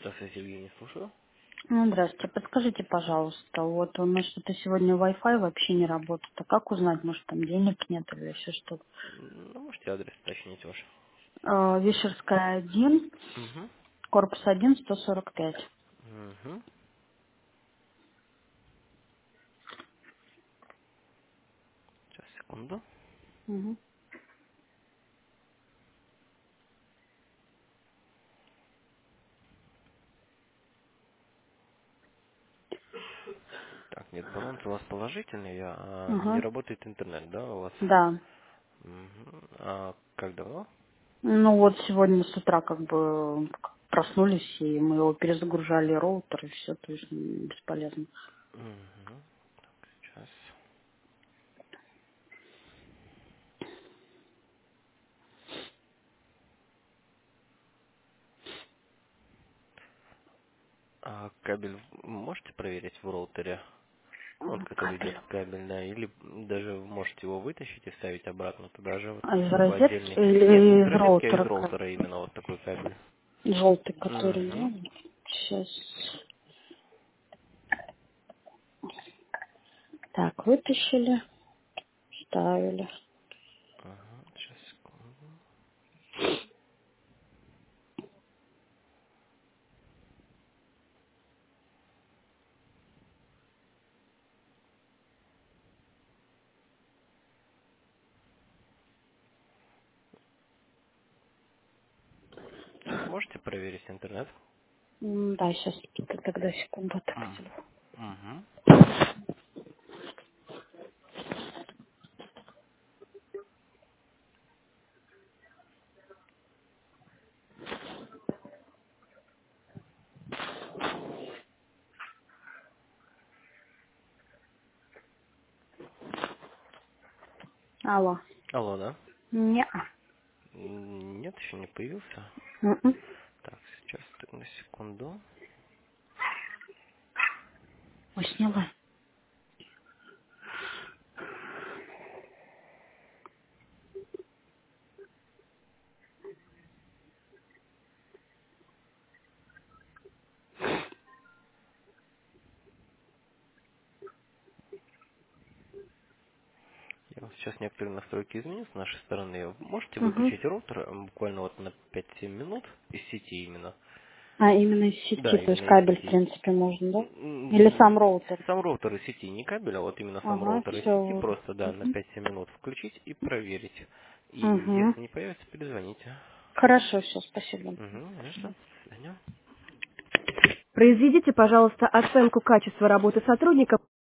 Здравствуйте, Евгений, слушаю. Здравствуйте. Подскажите, пожалуйста, вот у нас что-то сегодня Wi-Fi вообще не работает. А как узнать, может там денег нет или еще что-то? Ну, можете адрес уточнить ваш. Вишерская 1, Угу. корпус 1, 145. Угу. Сейчас, секунду. Угу. Так, нет, баланс у вас положительный, а не Угу. работает интернет, да, у вас? Да. Угу. А как давно? Ну вот сегодня с утра как бы проснулись, и мы его перезагружали роутер, и все, то есть бесполезно. Угу. Сейчас. А кабель можете проверить в роутере? Ну, вот, который идет Капель. в кабель, да, или даже можете его вытащить и вставить обратно туда же, вот, А из в розетки отдельный. Нет, не или из из розетки, а из роутера? роутера именно вот такой кабель. Желтый, который, Угу. да? Сейчас. Так, вытащили, ставили. Ага, сейчас, секунду. Сейчас можете проверить интернет? Да, сейчас тогда секунду так М. телефон. Мгм. Алло. Алло, да? Не. Нет, еще не появился. М-м. Так, сейчас так, на секунду. Ой, сняла. Я вот сейчас некоторые настройки изменю с нашей стороны. Можете Угу. выключить роутер буквально вот на 5-7 минут из сети именно? А, именно из сети, Да, то есть именно из кабель, в сети. принципе, можно, да? Или сам М, роутер? Сам роутер из сети, не кабель, а вот именно сам Ага, роутер из сети все. просто, да, на Угу. 5-7 минут включить и проверить. И Угу. если не появится, перезвоните. Хорошо, все, спасибо. Угу, не за что. До свидания. Произведите, пожалуйста, оценку качества работы сотрудника